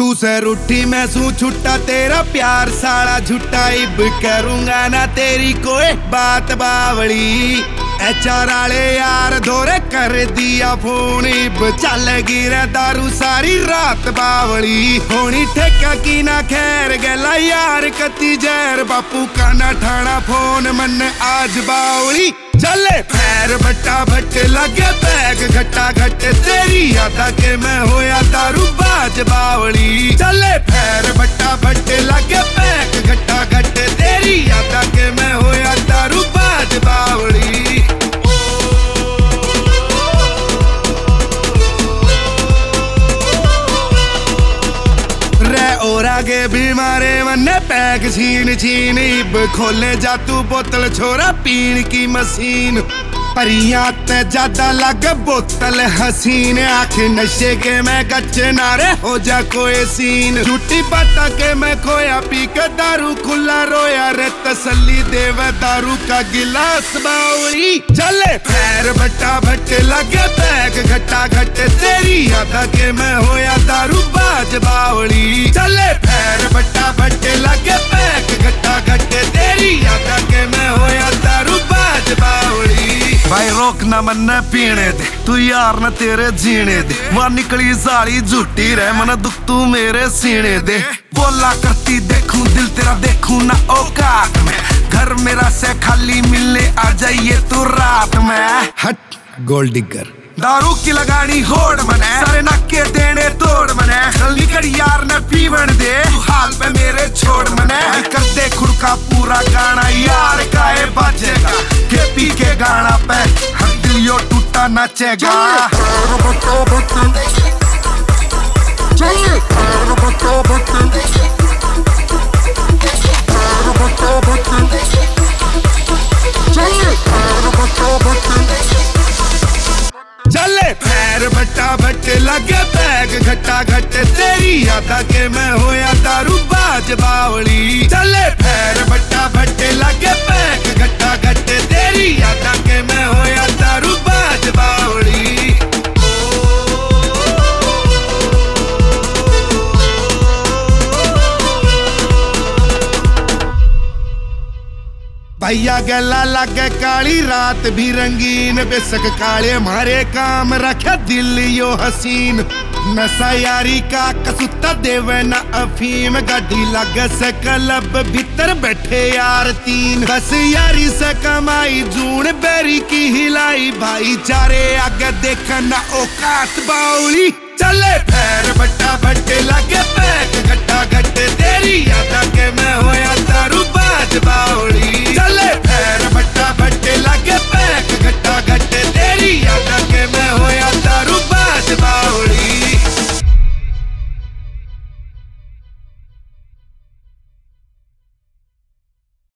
तू से रूठी मैं सू छुट्टा तेरा प्यार साला झूठा इब करूंगा ना तेरी कोई बात बावली। HR वाले यार धोरे कर दिया फोन इब चलेगी रे दारू सारी रात बावली। होनी ठेका की ना खैर गला यार कती जहर बापू का ना ठाना फोन मन आज बावली। चले पैर बट्टा भट्ट लगे बैग घट्टा घट तेरी यादा के मैं होया दारू बाज बावली। चले पैर बट्टा भट्ट लगे बैग घट्टा घट तेरी यादा के मैं होया दारू बाज बावली। और आगे भी मारे वन्ने पैक छीन छीन इब खोले जा तू बोतल छोरा पीन की मशीन। परियां ते ज्यादा लग बोतल हसीन आखिर नशे के मैं गच्चे नारे हो जा कोई सीन। झूठी बाता के मैं खोया पी के दारू खुला रोया रे तसल्ली देवे दारू का गिलास बावली। चले पैर बट्टा भट्ट लगे बैग घट्टा घट तेरी यादा के मैं होया दारू बाज बावली। चले पैर बट्टा भट्ट लगे बैग घट्टा घट तेरी यादा के मैं होया दारू बाज बावली। भाई रोक ना मन पीने दे तू यार न तेरे जीने दे वहां निकली साली झूठी रह मन दुख तू मेरे सीने दे। बोला करती देखूं दिल तेरा देखूं ना औकात में घर मेरा से खाली मिलने आ जाइए तू रात में। हट गोल्ड डिगर दारू की लगानी होड़ मने सारे नाके देने तोड़ मने जल्दी कर यार न पीवन दे तू हाल पे मेरे छोड़ मने। कर दे खुद का पूरा गाना यार काए बजेगा के पी के गाना पे हर दिल यो टूटा नाचेगा। चले पैर बट्टा भट्ट लगे बैग घट्टा घट तेरी यादा के मैं होया दारू बाज बावली। चले पैर बट्टा भट्ट लगे बैग घट्टा घट तेरी यादा के मैं होया दारू बाज बावली। भैया गला लगे काली रात भी रंगीन बेसक काले मारे काम रखे दिल यो हसीन। नशा यारी का कसुता देवे न अफीम गाड़ी लग से क्लब भीतर बैठे यार तीन। बस यारी से कमाई जून बेरी की हिलाई भाईचारे आगे देखना औकात बाउली। चले पैर बट